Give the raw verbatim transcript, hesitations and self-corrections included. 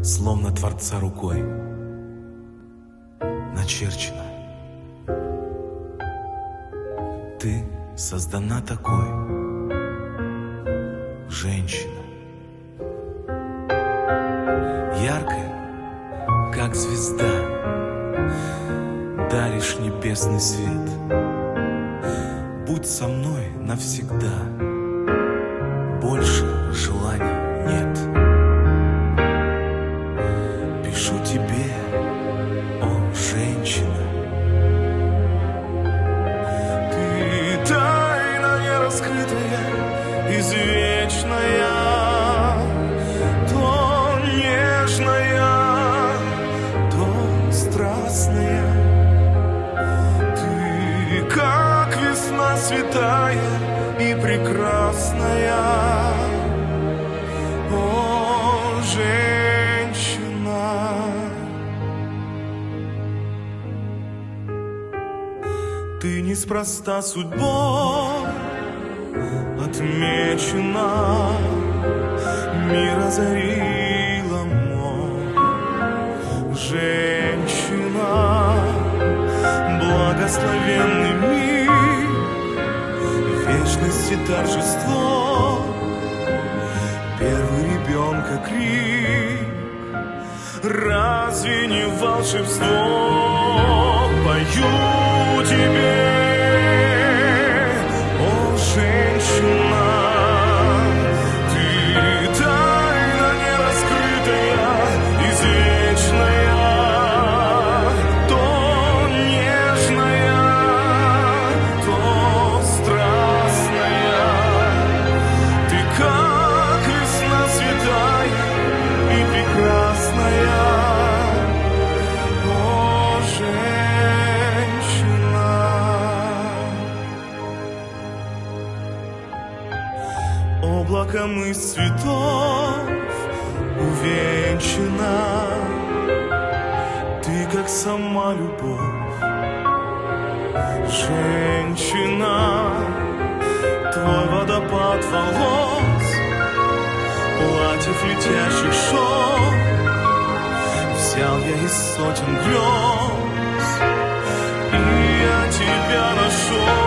словно Творца рукой начерчено. Ты создана такой, женщина, яркая, как звезда, даришь небесный свет. Будь со мной навсегда, больше желаний нет. Пишу тебе, о, женщина, ты тайна нераскрытая, извечная, то нежная, то страстная. Ты как весна святая и прекрасная, о, женщина. Ты неспроста судьбой отмечена, мир озарила мой, женщина, благословенный мир, вечность и торжество, первый ребенка крик, разве не волшебство? Пою тебе, о, женщина, ты тайна нераскрытая, извечная, то нежная, то страстная. Ты как весна святая и прекрасная, о, женщина. Облаком из цветов увенчана, ты как сама любовь, женщина, твой водопад волос, платьев летящих шел, взял я из сотен грез, и я тебя нашел.